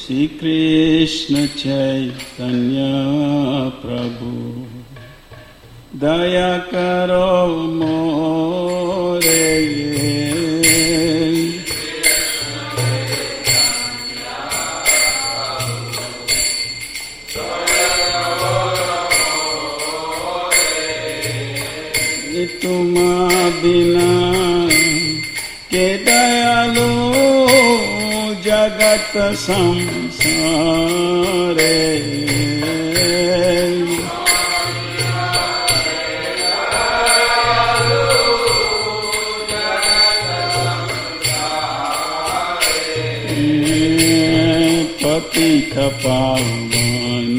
श्री कृष्ण चैतन्य प्रभु दया करो मोरे। तुम बिना के दयालु जगत संसारे। पतित पावन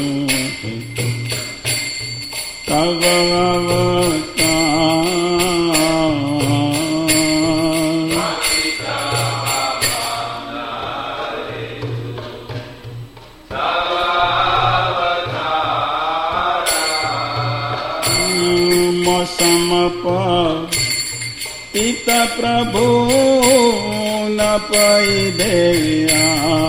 तव पिता प्रभु न पई देया।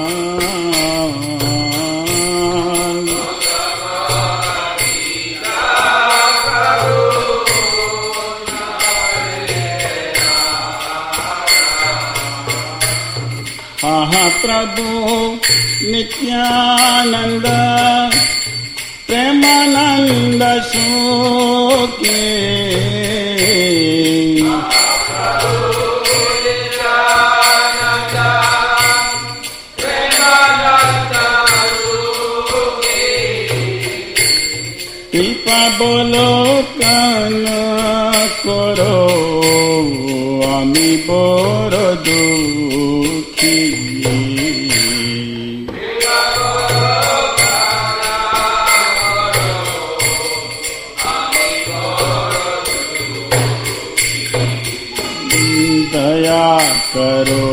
आहा प्रभु नित्यानंद प्रेमानंद सुखे। कृपा बोलो कान करो आमी बड़ दुखी। दया करो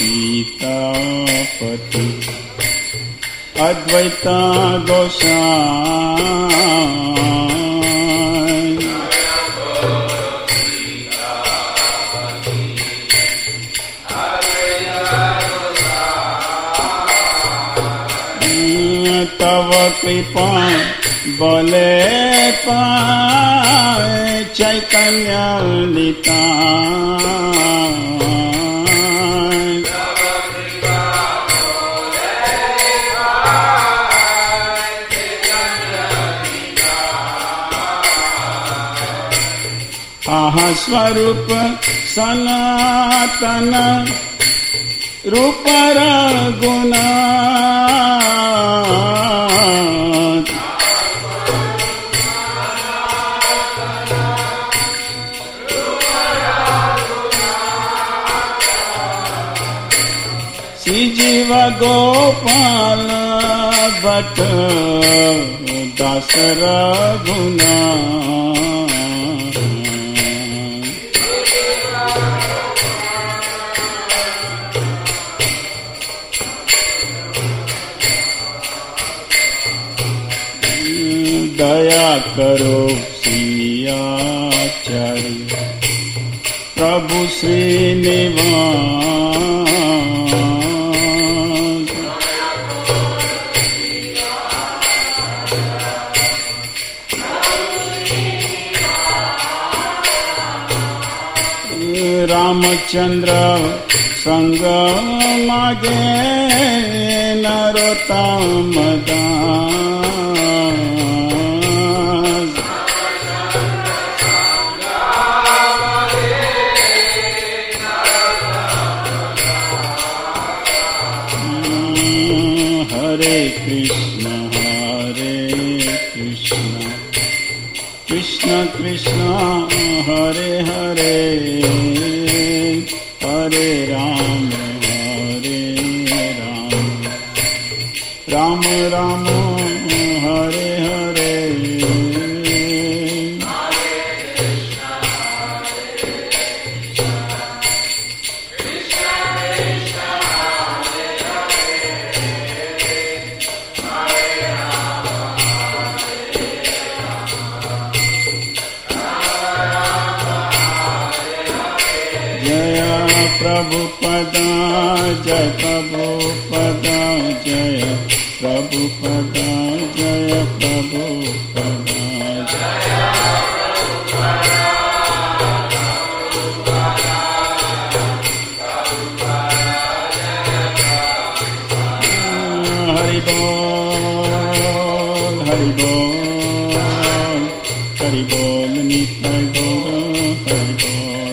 सीतापति अद्वैता गोसाई। तव कृपा बोले पाए चैतन्य निताय। आहा स्वरूप सनातन रूप रघुनाथ। श्री जीव गोपाल भट्ट दास रघुनाथ। दया करो सियाचार्य प्रभु श्रीनिवास। रामचंद्र संग मागे नरोत्तम दास। हरे कृष्ण कृष्ण कृष्ण हरे हरे हरे राम राम राम हरे हरे। जय प्रभुपदा जय प्रभुपदा जय Prabhupada, Jaya Prabhupada, Hari Bol, Hari Bol, Hari Bol, Nitai Gaura, Hari Bol.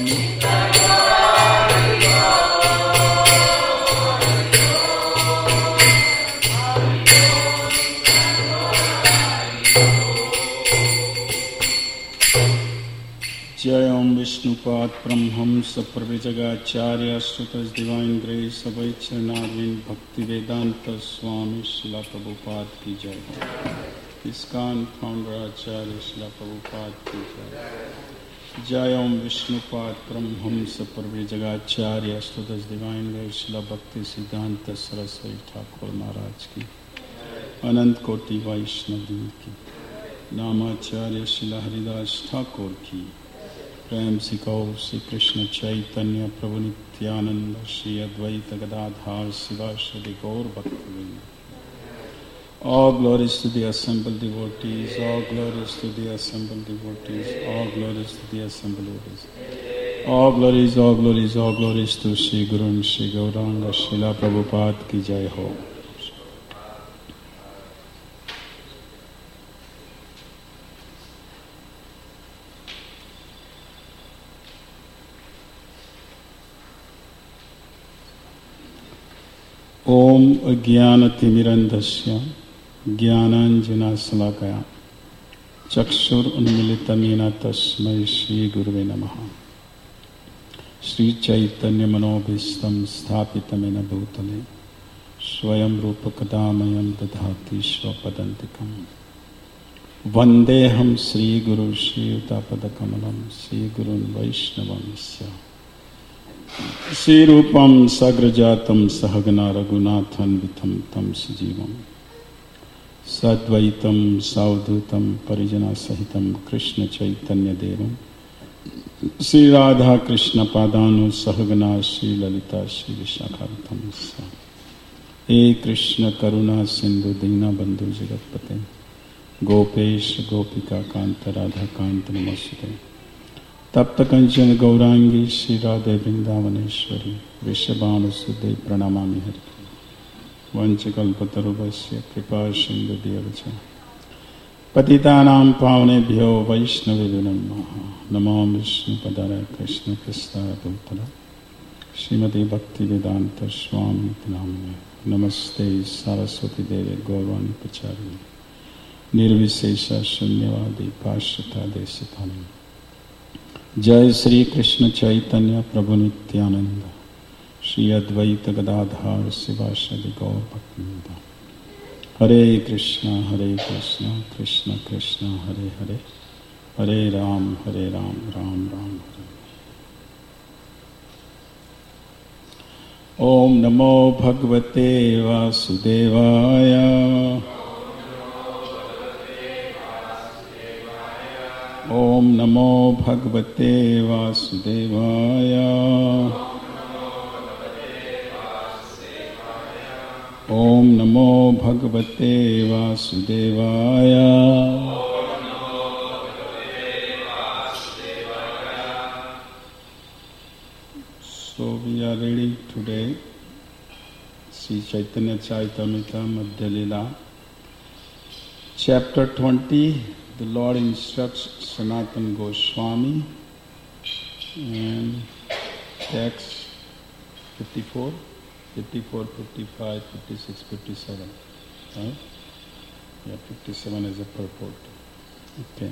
Jai Om Vishnupad Brahmams Pravyajagacharya Sutas Divine Grace Abhaicharanarvind Bhakti Vedanta Swami Srila Prabhupada Ki Jai. ISKCON Founder Acharya Srila Prabhupada Ki Jai. Jai Om Vishnupad Brahmams Pravyajagacharya Sutas Divine Grace Srila Bhakti Siddhanta Saraswati Thakur Maharaj Ki. Anant Koti Vaishnavi Ki. Namacharya Srila Haridas Thakur Ki. प्रेम से कहो श्री कृष्ण चैतन्य प्रभु नित्यानंद श्री अद्वैत गदाधर शिवासादि गौर भक्तवृंद. All glories to the assembled devotees, all glories to the assembled devotees, all glories to the assembled devotees. All glories, all glories, all glories to Shri Guru and Shri Gauranga Srila Prabhupada ki jai ho. ओम अज्ञानतिमिरन्धस्य ज्ञानाञ्जनशलाकया चक्षुरुन्मीलितं तस्मै श्रीगुरुवे नमः. श्रीचैतन्यमनोभीष्टं स्थापितं येन भूतले स्वयं रूपकदामयं दधाति स्वपदान्तिकं. वन्देऽहं श्रीगुरुं श्रीयुतापदकमलं श्रीगुरुन् वैष्णवंश्च. श्रीरूपं सग्रजातं सहगना रघुनाथान्वितं तं सजीवं सद्वैतं सावधूतं परिजनसहितं कृष्ण चैतन्यदेवं श्रीराधा कृष्ण पादानु सहगना श्रीललिता श्रीविशाखान्वितं. हे कृष्ण करुणा सिंधु दीनबंधु जगत्पते गोपेश गोपिका कांत राधा कांत नमस्ते. तप्त कंचन गौरांगी श्री राधे वृंदावनेश्वरी वृषभानुसुते प्रणमामि हरि. वंशकल्पतरुभ्यश्च कृपा सिन्धुभ्यश्च पतितानां पावनेभ्यो वैष्णवेभ्यो नमो विष्णुपदाय कृष्ण कृष्णाय भूतले श्रीमती भक्तिवेदांत स्वामी नामिने. नमस्ते सरस्वती देवे गौरवाणी प्रचारिणे निर्विशेष शून्यवादी पाश्चात्य देशतारिणे. जय श्री कृष्ण चैतन्य प्रभु नित्यानंद श्री अद्वैत गदाधर शिवासादि गौर भक्तवृंद. हरे कृष्ण कृष्ण कृष्ण हरे हरे हरे राम राम राम हरे. ओम नमो भगवते वासुदेवाय. ओम नमो भगवते वासुदेवाय. ओम नमो भगवते वासुदेवाय. So we are reading today Sri Chaitanya Charitamrita Madhya Lila, Chapter 20. The Lord instructs Sanatana Goswami, and text 54, 55, 56, 57. Right? Yeah, 57 is a purport. Okay.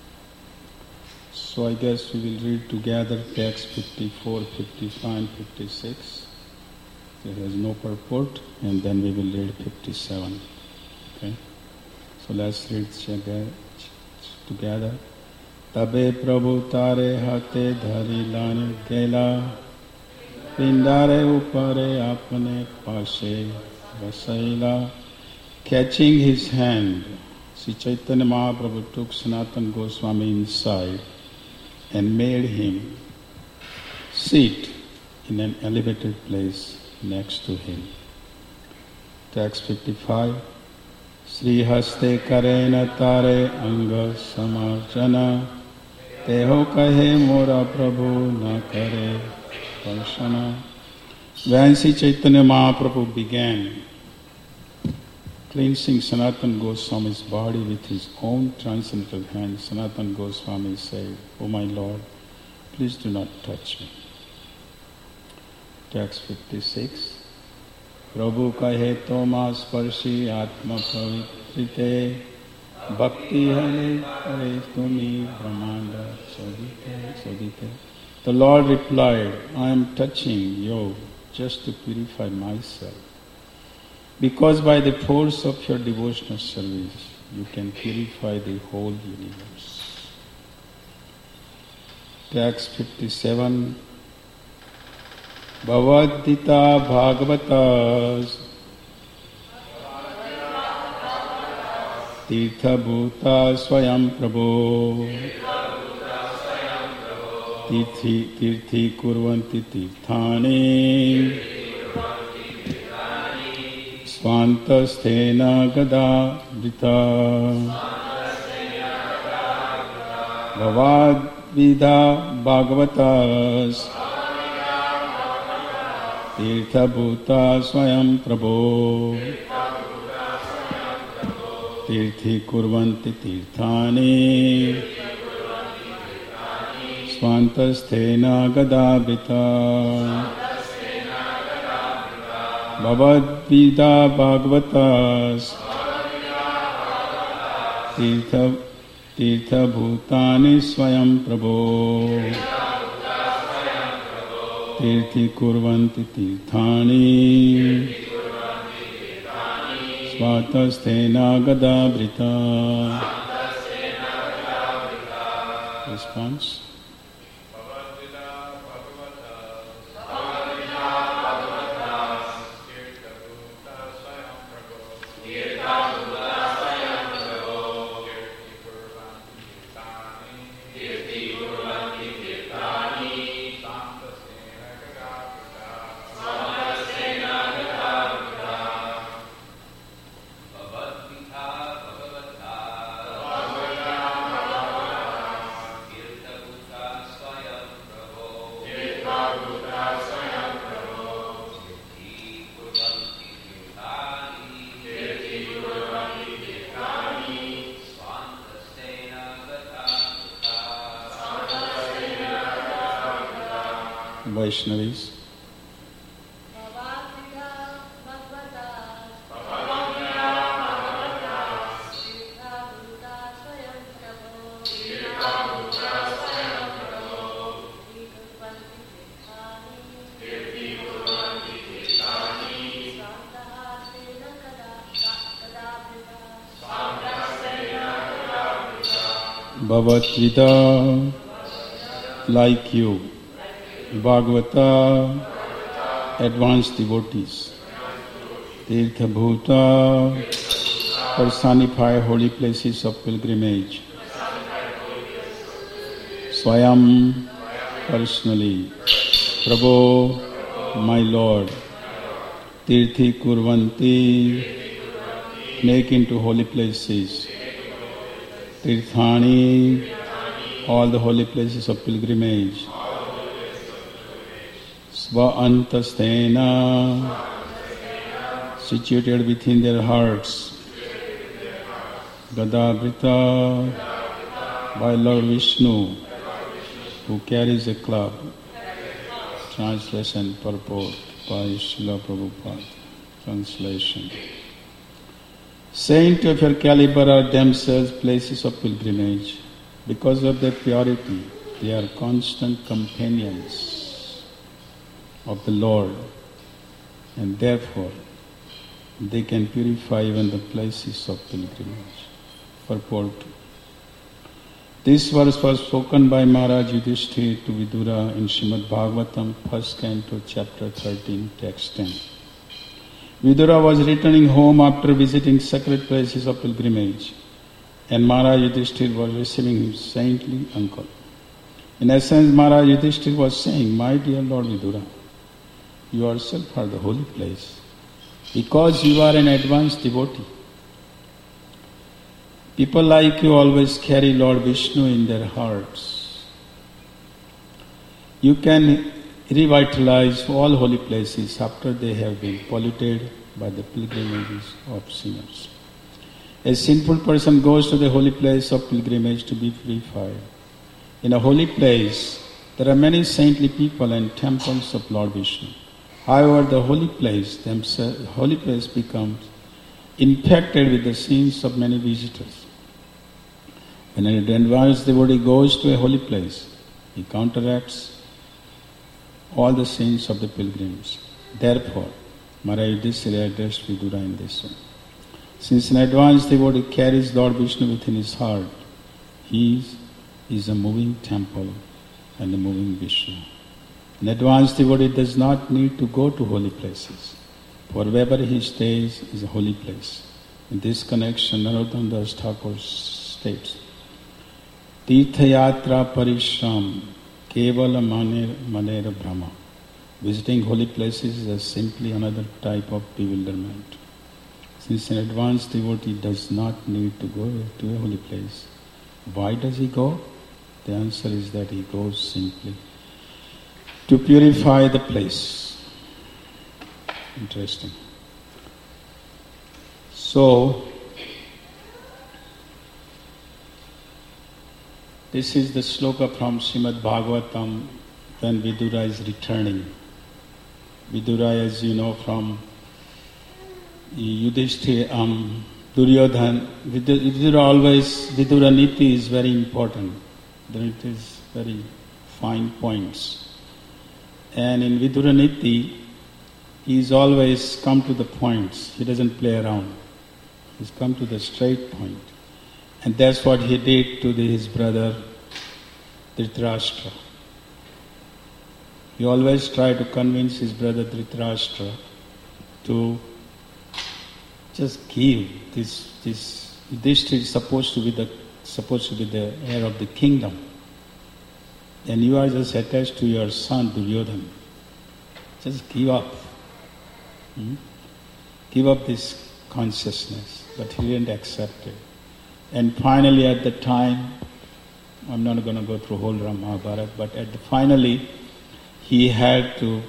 So I guess we will read together text 54, 55, and 56. There is no purport, and then we will read 57. Okay. So let's read together. Tabe Prabhu tare hate dhari lane gela pindare upare apne pashe vasaila. Catching his hand, Sri Chaitanya Mahaprabhu took Sanatana Goswami inside and made him sit in an elevated place next to him. Text 55. Sri Haste Karena Tare Anga Samarjana Teho Kahe Mora Prabhu Na Kare Parshana. When Sri Chaitanya Mahaprabhu began cleansing Sanatana Goswami's body with his own transcendental hand, Sanatana Goswami said, "O my Lord, please do not touch me." Text 56. Prabhu kahe toma sparshi atma pavitrite bhakti hare hare tumi brahmanda sodite. The Lord replied, "I am touching you just to purify myself, because by the force of your devotional service, you can purify the whole universe." Text 57. Bhavad-gita Bhagavatas Tirtha Bhuta Swayam Prabhu Tirthi Kurvanti Tirthani Svantasthena Gada Vita Bhavad-gita Bhagavatas Tirtha Bhuta Swayam Prabhu Tirthi Kurvanti Tirthani Svantasthena Gadabhita Bhavad-gita Bhagavatas Tirtha Bhutani Swayam Prabhu Tirthi Kurvanti Tirthani Svatasthena Gadabrita. Response. Vaishnavis. Bhagavad-gita, like you. Bhagavata, advanced devotees. Tirtha Bhuta, personify holy places of pilgrimage. Swayam, personally. Prabhu, my Lord. Tirthi Kurvanti, make into holy places. Tirthani, all the holy places of pilgrimage. Sva-antasthena, situated within their hearts. Gadabrita, by Lord Vishnu, who carries a club. Translation purport by Srila Prabhupada. Translation. Saints of your caliber are themselves places of pilgrimage. Because of their purity, they are constant companions of the Lord, and therefore they can purify even the places of pilgrimage. Purport. This verse was spoken by Maharaj Yudhishthira to Vidura in Srimad Bhagavatam, 1st Canto, Chapter 13, Text 10. Vidura was returning home after visiting sacred places of pilgrimage, and Maharaj Yudhishthira was receiving his saintly uncle. In essence, Maharaj Yudhishthira was saying, "My dear Lord Vidura, you yourself are the holy place. Because you are an advanced devotee, People like you always carry Lord Vishnu in their hearts. You can revitalize all holy places after they have been polluted by the pilgrimages of sinners. A sinful person goes to the holy place of pilgrimage to be purified. In a holy place, there are many saintly people and temples of Lord Vishnu. However, the holy place becomes infected with the sins of many visitors. When an advanced devotee goes to a holy place, he counteracts all the sins of the pilgrims. Therefore, Maharaj Yudhishthira addressed Vidura in this way. Since an advanced devotee carries Lord Vishnu within his heart, he is a moving temple and a moving Vishnu. An advanced devotee does not need to go to holy places, for wherever he stays is a holy place. In this connection, Narottam Das Thakur states, Tirtha Yatra Parishram Kevala Manera Brahma. Visiting holy places is simply another type of bewilderment. Since an advanced devotee does not need to go to a holy place, why does he go? The answer is that he goes simply to purify the place. Interesting. So, this is the sloka from Srimad Bhagavatam when Vidura is returning. Vidura, as you know from Yudhishthira, Duryodhana, Vidura Niti is very important. It is very fine points. And in Vidura Niti, he's always come to the points. He doesn't play around. He's come to the straight point. And that's what he did to his brother Dhritarashtra. He always tried to convince his brother Dhritarashtra to just give this Yudhishthira is supposed to be the heir of the kingdom. And you are just attached to your son Duryodhana. Just give up. Give up this consciousness. But he didn't accept it. And finally at the time, I'm not going to go through whole Mahabharata, but finally he had to,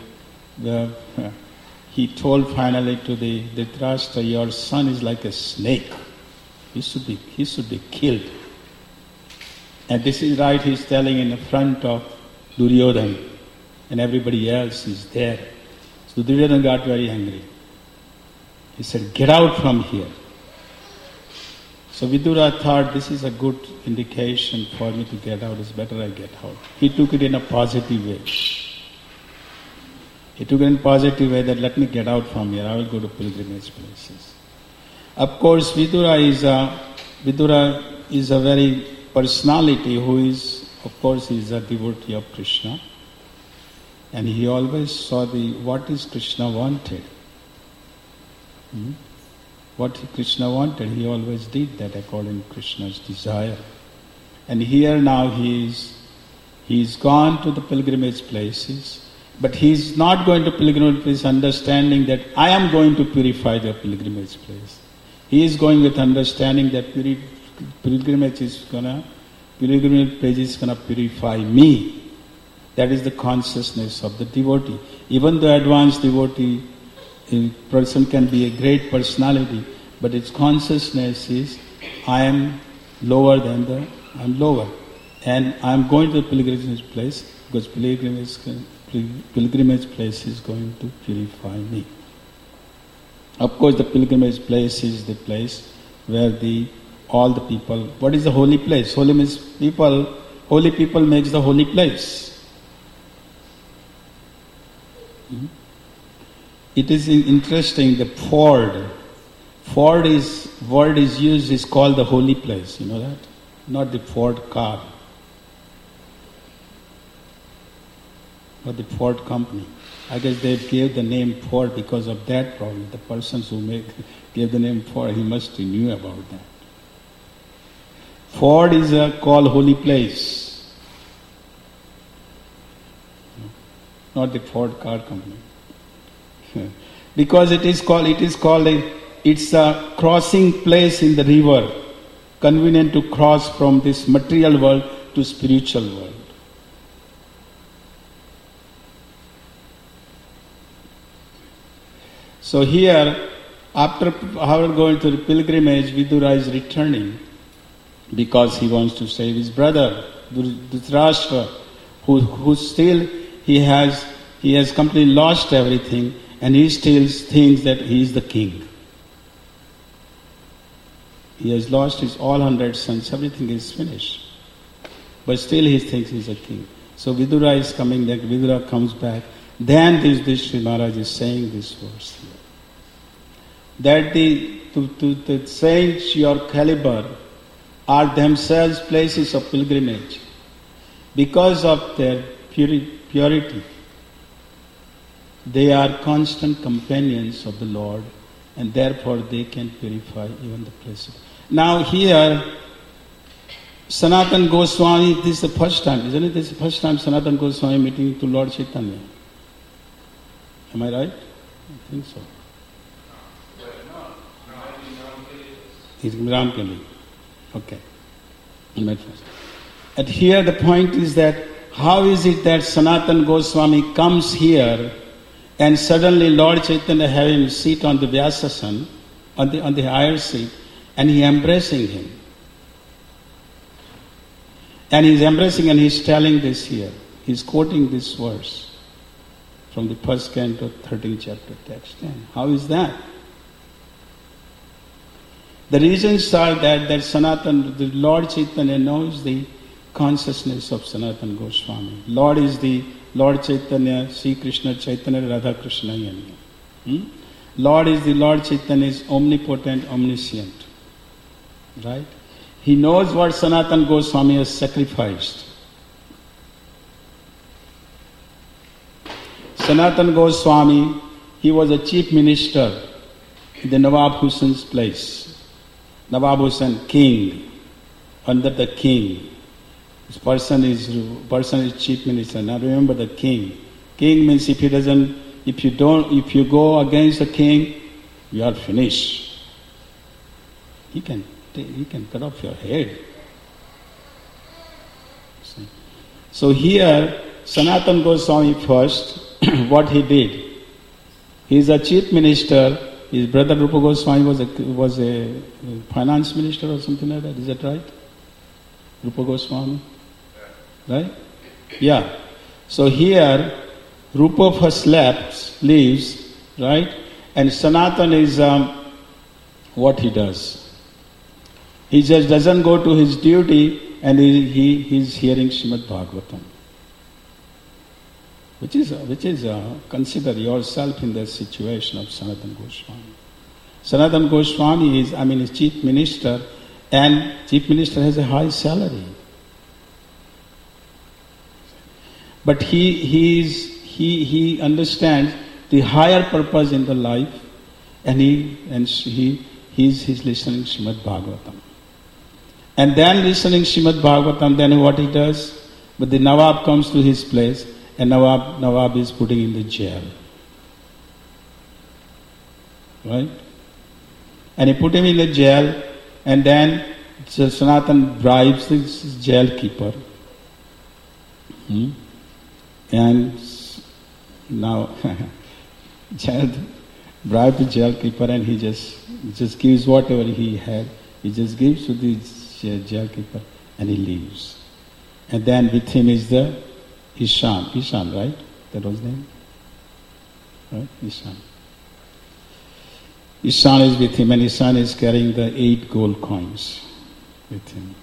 he told finally to the Dhritarashtra, your son is like a snake. He should be killed. And this is right, he's telling in the front of Duryodhana, and everybody else is there. So Duryodhana got very angry. He said, get out from here. So Vidura thought this is a good indication for me to get out, it's better I get out. He took it in a positive way. He took it in a positive way that let me get out from here, I will go to pilgrimage places. Of course, Vidura is a very personality who is, of course, he is a devotee of Krishna. And he always saw what is Krishna wanted. What Krishna wanted, he always did that according to Krishna's desire. And here now he's gone to the pilgrimage places, but he's not going to pilgrimage places understanding that I am going to purify the pilgrimage place. He is going with understanding that pilgrimage is gonna purify me. That is the consciousness of the devotee. Even the advanced devotee, a person can be a great personality, but its consciousness is I am lower than I'm lower. And I am going to the pilgrimage place because pilgrimage place is going to purify me. Of course, the pilgrimage place is the place where all the people. What is the holy place? Holy means people. Holy people makes the holy place. It is interesting. The Ford word is used is called the holy place. You know that? Not the Ford car. Or the Ford company. I guess they gave the name Ford because of that problem. The persons who gave the name Ford, he must have knew about that. Ford is called holy place. Not the Ford car company. Because it's a crossing place in the river convenient to cross from this material world to spiritual world. So here, after going to the pilgrimage, Vidura is returning because he wants to save his brother, Dhritarashtra, who still he has completely lost everything, and he still thinks that he is the king. He has lost his all 100 sons, everything is finished. But still he thinks he is a king. So Vidura is coming back, Vidura comes back. Then Yudhishthira Maharaj is saying this verse here. That the saints your caliber are themselves places of pilgrimage. Because of their purity, they are constant companions of the Lord, and therefore they can purify even the place. Now here, Sanatana Goswami, this is the first time, isn't it? This is the first time Sanatana Goswami meeting to Lord Chaitanya. Am I right? I think so. It's Ramkali. Okay. And here the point is that how is it that Sanatana Goswami comes here and suddenly Lord Chaitanya having a seat on the Vyasasana, on the higher seat, and he embracing him. And he's embracing and he's telling this here. He's quoting this verse from the first canto, 13th chapter, text 10. How is that? The reasons are that the Lord Chaitanya knows the consciousness of Sanatana Goswami. Lord is the Lord Chaitanya, Sri Krishna Chaitanya, Radha Krishna Yanya. Lord is the Lord Chaitanya, is omnipotent, omniscient. Right? He knows what Sanatana Goswami has sacrificed. Sanatana Goswami, he was a chief minister in the Nawab Hussein's place. Nawab Hussain, king, under the king. This person is chief minister. Now remember the king. King means if you go against the king, you are finished. He can cut off your head. See? So here, Sanatana Goswami first, what he did, he is a chief minister. His brother Rupa Goswami was a finance minister or something like that. Is that right? Rupa Goswami? Right? Yeah. So here, Rupa first leaves, right? And Sanatana is what he does. He just doesn't go to his duty and he's hearing Srimad Bhagavatam. Which is consider yourself in the situation of Sanatana Goswami. Sanatana Goswami is chief minister, and chief minister has a high salary. But he understands the higher purpose in the life, and he's listening Srimad Bhagavatam. And then listening Srimad Bhagavatam, then what he does? But the Nawab comes to his place, and Nawab is putting in the jail. Right? And he put him in the jail, and then Sanatana bribes the jail keeper. And now bribed the jail keeper, and he just gives whatever he had. He just gives to the jail keeper, and he leaves. And then with him is the Ishan, right? That was his name? Right? Ishan. Ishan is with him, and Ishan is carrying the 8 gold coins with him.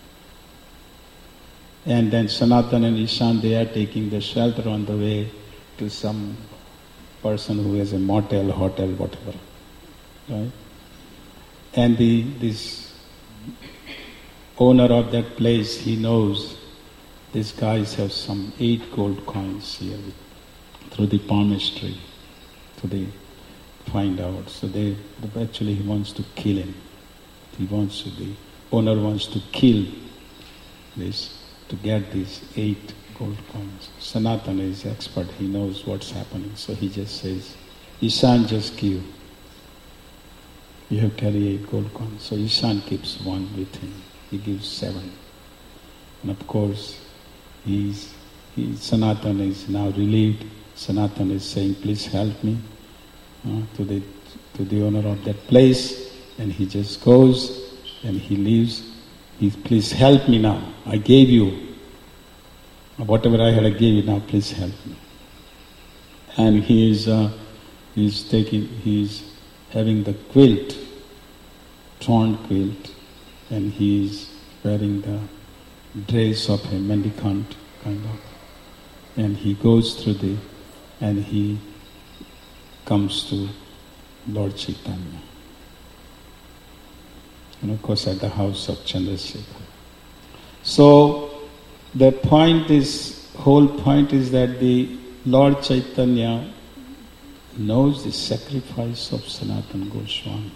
And then Sanatana and Ishan, they are taking the shelter on the way to some person who has a motel, hotel, whatever. Right? And this owner of that place, he knows these guys have some 8 gold coins here through the palmist tree. So they find out. So actually he wants to kill him. The owner wants to kill this to get these 8 gold coins. Sanatana is expert. He knows what's happening. So he just says, Ishan, just give. you have carry 8 gold coins. So Ishan keeps 1 with him. He gives 7. And of course, Sanatan is now relieved. Sanatan is saying, please help me to the owner of that place. And he just goes and he leaves. Please help me now. I gave you. Whatever I had, I gave you. Now please help me. And he's having the quilt, torn quilt, and he's wearing the dress of a mendicant, kind of. And he goes through and he comes to Lord Chaitanya. And of course at the house of Chandrasekhar. So the whole point is that the Lord Chaitanya knows the sacrifice of Sanatana Goswami.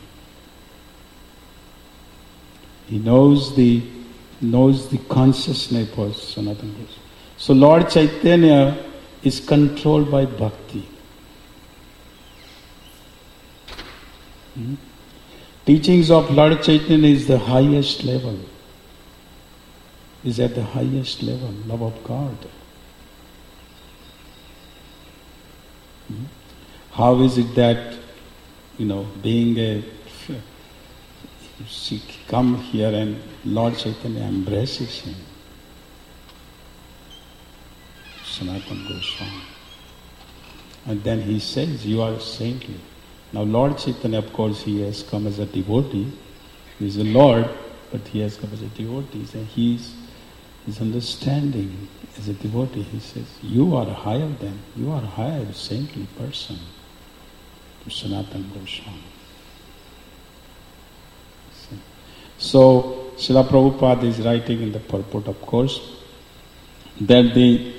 He knows the consciousness of Sanatana Goswami. So Lord Chaitanya is controlled by bhakti. Teachings of Lord Chaitanya is the highest level. Is at the highest level, love of God. How is it that, she come here and Lord Chaitanya embraces him? Sanatana Goswami. And then he says, you are saintly. Now Lord Chaitanya, of course, he has come as a devotee. He is a Lord, but he has come as a devotee. And his understanding as a devotee, he says, you are higher, saintly person to Sanatana Goswami. So, Srila Prabhupada is writing in the purport, of course, that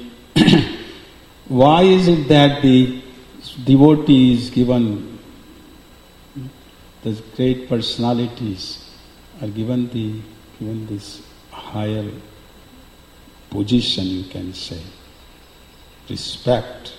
why is it that the devotee is given, the great personalities are given this higher position, you can say, respect.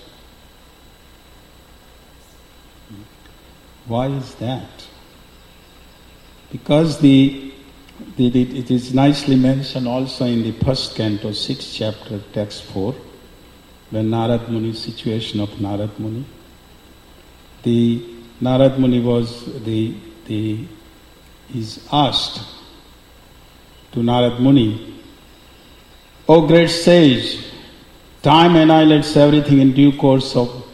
Why is that? Because it is nicely mentioned also in the first canto, 6th chapter, text 4, when Narad Muni, situation of Narad Muni. The Narad Muni is asked to Narad Muni, O great sage, time annihilates everything in due course.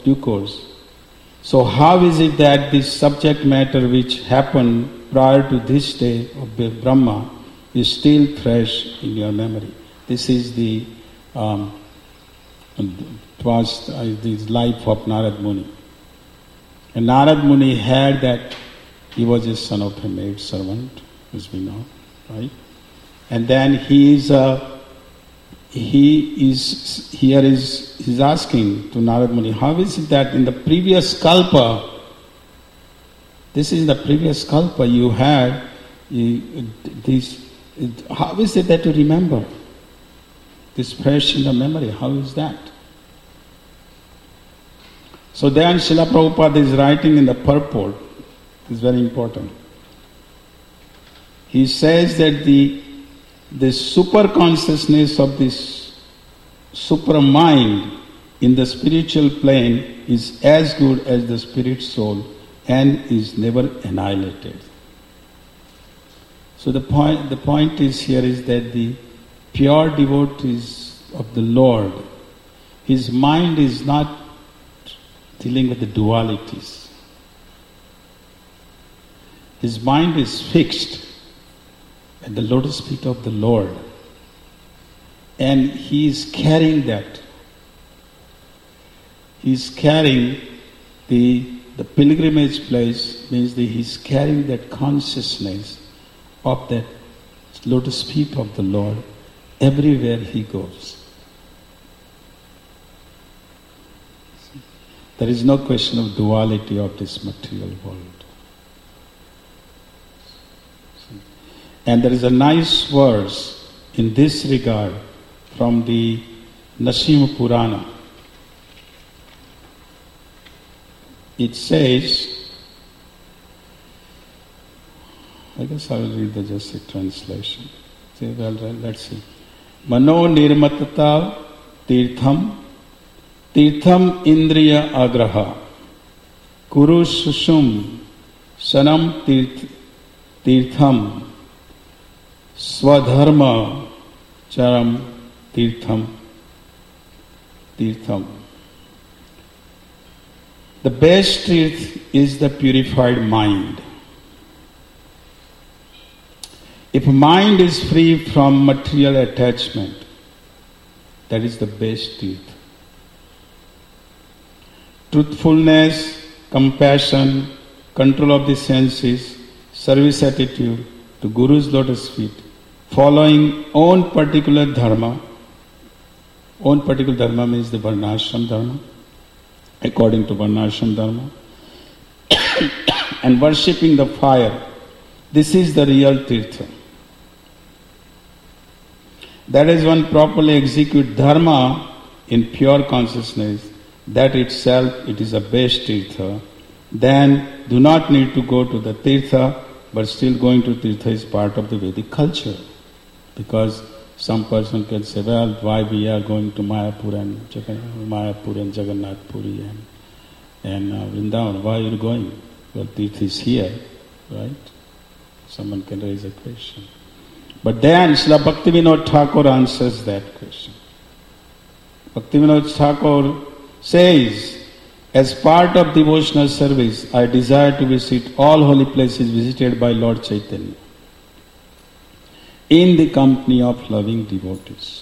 So how is it that this subject matter which happened prior to this day of Brahma is still fresh in your memory? This is the life of Narad Muni. And Narad Muni had that he was a son of a maid servant, as we know, right? And then he's asking to Narad Muni, how is it that in the previous kalpa, you had this, how is it that you remember? This fresh in the memory, how is that? So then Srila Prabhupada is writing in the purport, it's very important. He says that the super consciousness of this super mind in the spiritual plane is as good as the spirit soul and is never annihilated. So the point is here is that the pure devotees of the Lord, his mind is not dealing with the dualities. His mind is fixed at the lotus feet of the Lord. And he is carrying that. He is carrying the pilgrimage place, means that he is carrying that consciousness of that lotus feet of the Lord everywhere he goes. There is no question of duality of this material world. And there is a nice verse in this regard from the Narasimha Purana. It says, I guess I will read the just a translation. Say, well, let's see. Mano nirmatata tirtham, tirtham indriya agraha, kuru sushum sanam tirtham, swadharma charam tirtham. The best tirth is the purified mind. If mind is free from material attachment, that is the best tirth. Truthfulness, compassion, control of the senses, service attitude to Guru's lotus feet, following own particular dharma. Own particular dharma means the Varnashram dharma, according to Varnashram dharma, and worshipping the fire. This is the real tirtha. That is, one properly execute dharma in pure consciousness, that itself it is a best tirtha. Then do not need to go to the tirtha, but still going to tirtha is part of the Vedic culture. Because some person can say, well, why we are going to Mayapur and Jagannath Puri and Vrindavan, why are you going? Well, tirtha is here, right? Someone can raise a question. But then Srila Bhaktivinoda Thakur answers that question. Bhaktivinoda Thakur says, as part of devotional service, I desire to visit all holy places visited by Lord Chaitanya in the company of loving devotees.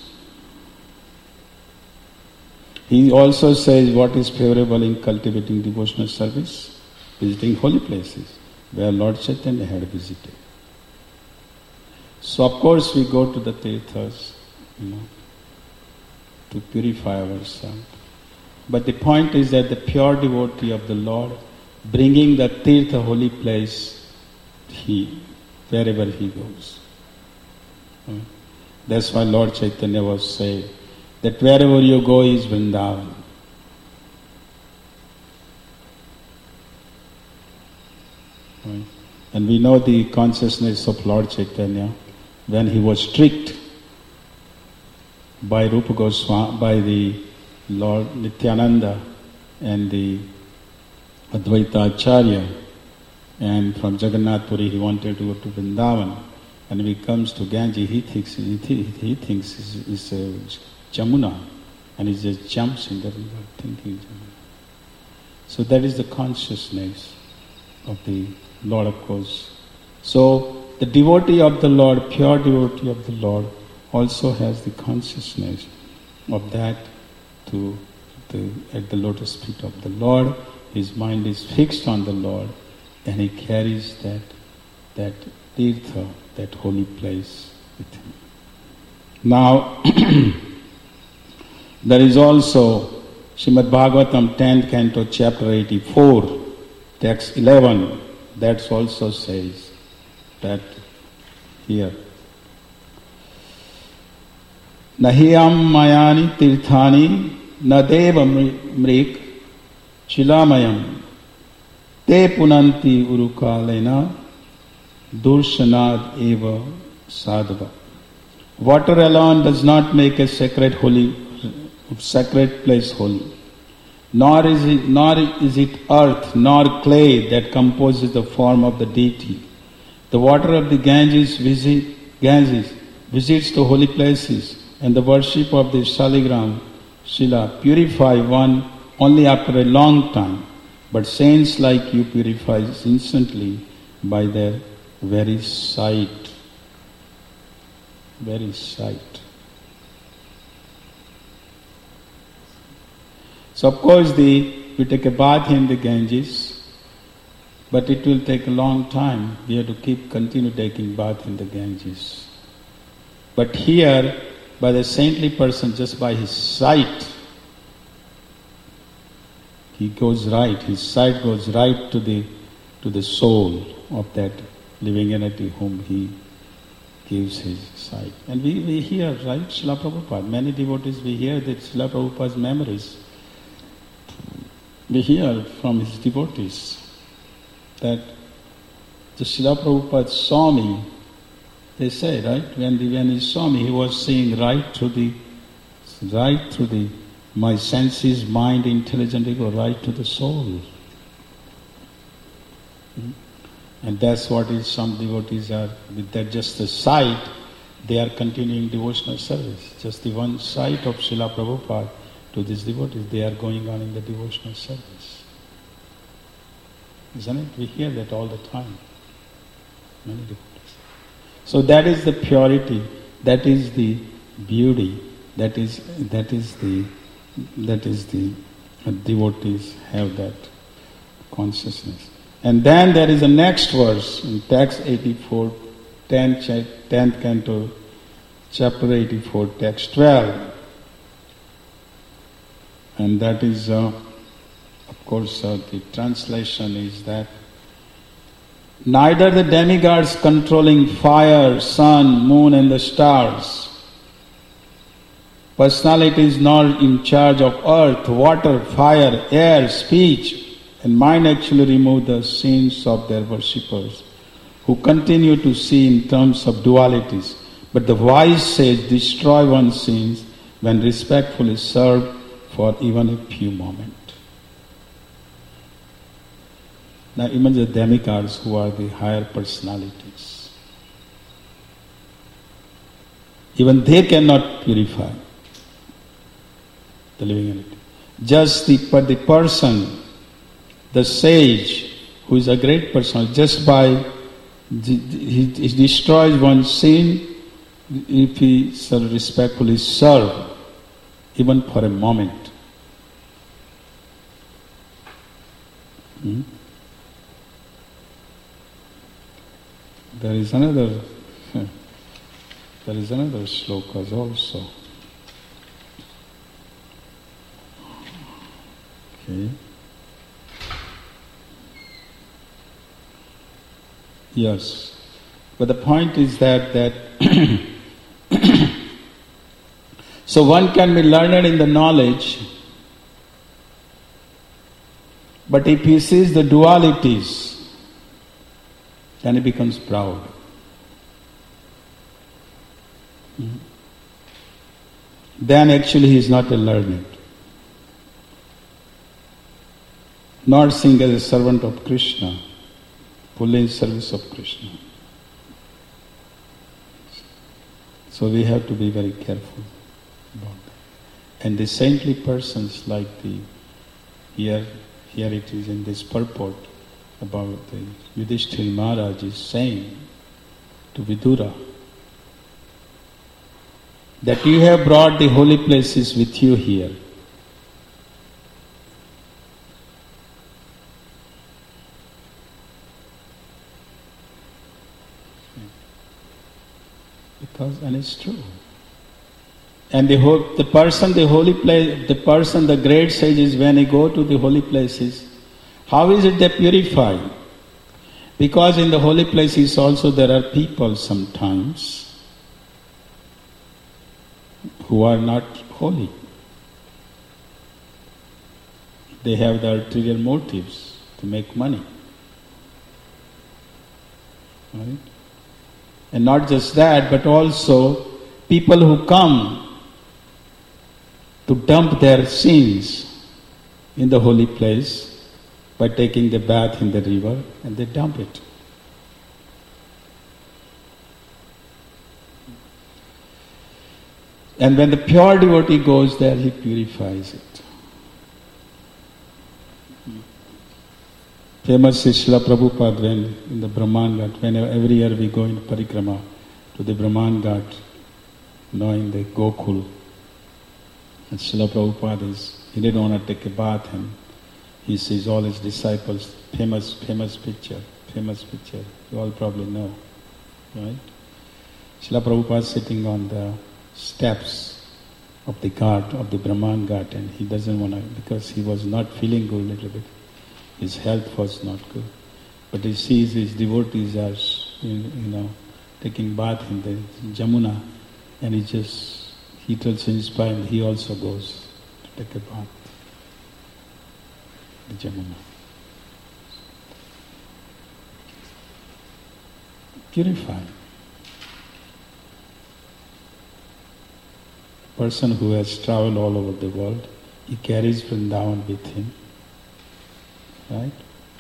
He also says what is favorable in cultivating devotional service, visiting holy places where Lord Chaitanya had visited. So of course we go to the tirthas, to purify ourselves. But the point is that the pure devotee of the Lord, bringing the tirtha holy place, wherever he goes. That's why Lord Chaitanya was saying that wherever you go is Vrindavan. And we know the consciousness of Lord Chaitanya when he was tricked by Rupa Goswami, by the Lord Nityananda and the Advaita Acharya, and from Jagannath Puri he wanted to go to Vrindavan, and when he comes to Ganges he thinks it's Jamuna, and he just jumps in the river thinking Jamuna. So that is the consciousness of the Lord, of course. So the devotee of the Lord, pure devotee of the Lord, also has the consciousness of that at the lotus feet of the Lord. His mind is fixed on the Lord, and he carries that tirtha, that holy place with him. Now, there is also Srimad Bhagavatam 10th canto, chapter 84, text 11, that also says that here, Nahiyam mayani tirthani nadeva mrik chilamayam te punanti urukalena durshanad eva sadhava. Water alone does not make a sacred place holy. Nor is it earth nor clay that composes the form of the deity. The water of the Ganges visits the holy places, and the worship of the Shaligram, Shila, purify one only after a long time. But saints like you purify instantly by their very sight. Very sight. So of course we take a bath in the Ganges, but it will take a long time. We have to continue taking bath in the Ganges. But here, by the saintly person, just by his sight, he goes right. His sight goes right to the soul of that living entity whom he gives his sight. And we hear, right, Srila Prabhupada. Many devotees, we hear that Srila Prabhupada's memories. We hear from his devotees that The Srila Prabhupada saw me, they say, right? When he saw me, he was seeing right through my senses, mind, intelligent ego, right to the soul. And that's what is some devotees are, with that just the sight, they are continuing devotional service. Just the one sight of Srila Prabhupada to these devotees, they are going on in the devotional service. Isn't it? We hear that all the time. Many devotees. So that is the purity, that is the beauty, that is the devotees have that consciousness. And then there is a next verse in text 84, 10th canto, chapter 84, text 12. And that is, of course, the translation is that neither the demigods controlling fire, sun, moon and the stars, personalities nor in charge of earth, water, fire, air, speech, and mind actually remove the sins of their worshippers, who continue to see in terms of dualities. But the wise sage destroy one's sins when respectfully served for even a few moments. Now imagine the demigods who are the higher personalities. Even they cannot purify the living entity. Just the person, the sage, who is a great person, just by he destroys one's sin if he respectfully serve, even for a moment. There is another shlokas also. Okay. Yes. But the point is that so one can be learned in the knowledge, but if he sees the dualities, then he becomes proud. Then actually he is not a learned, nor seen as a servant of Krishna, fully in service of Krishna. So we have to be very careful about that. And the saintly persons like here it is in this purport about the Yudhishthira Maharaj is saying to Vidura that you have brought the holy places with you here. And it's true. And the great sages, when they go to the holy places, how is it they purify? Because in the holy places also there are people sometimes who are not holy. They have the ulterior motives to make money. Right? And not just that, but also people who come to dump their sins in the holy place by taking the bath in the river, and they dump it. And when the pure devotee goes there, he purifies it. Famous is Srila Prabhupada when in the Brahman Ghat, whenever every year we go in parikrama to the Brahman Ghat, in the Gokul. And Srila Prabhupada he didn't want to take a bath, and he sees all his disciples, famous picture, you all probably know, right? Srila Prabhupada sitting on the steps of the Ghat, of the Brahman Ghat, and he doesn't want to, because he was not feeling good a little bit. His health was not good. But he sees his devotees are, taking bath in the Jamuna, and he tells inspired, and he also goes to take a bath in the Jamuna. purified. Person who has traveled all over the world, he carries Vrindavan with him, right?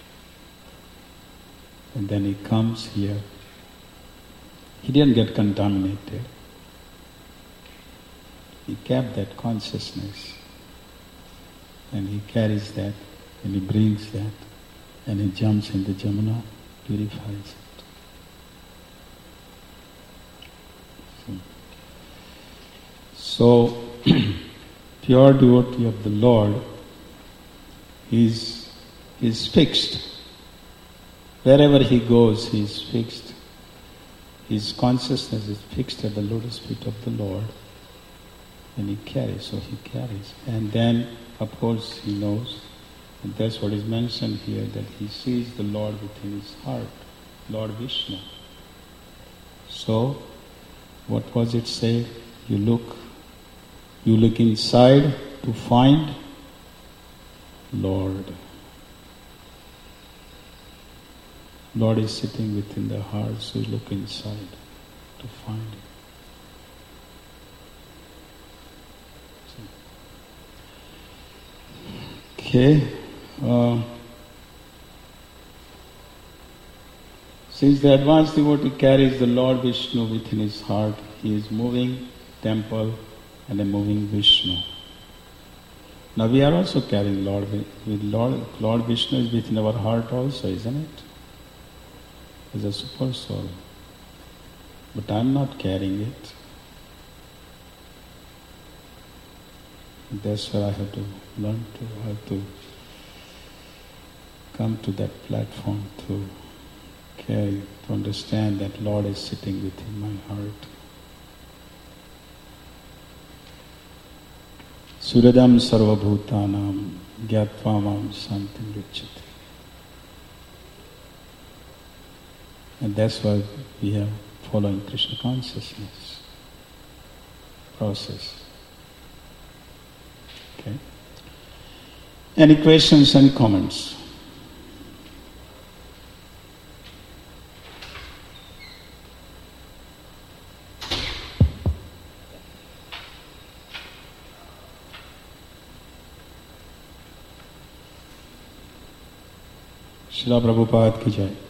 And then he comes here. He didn't get contaminated. He kept that consciousness. And he carries that, and he brings that, and he jumps in the Jamuna, purifies it. So, pure devotee of the Lord is fixed. Wherever he goes, he is fixed. His consciousness is fixed at the lotus feet of the Lord. And he carries. And then, of course, he knows, and that's what is mentioned here, that he sees the Lord within his heart, Lord Vishnu. So, what was it say? You look inside to find Lord. Lord is sitting within the heart, so you look inside to find Him. Okay. Since the advanced devotee carries the Lord Vishnu within his heart, he is moving temple and a moving Vishnu. Now we are also carrying Lord Vishnu is within our heart also, isn't it? As a super soul. But I am not carrying it. That's where I have to learn to, I have to come to that platform to carry, to understand that Lord is sitting within my heart. Suradam sarvabhutanam gyatva mam santim ruchyate. And that's why we are following Krishna consciousness process. Okay. Any questions, any comments? Srila Prabhupada ki jai.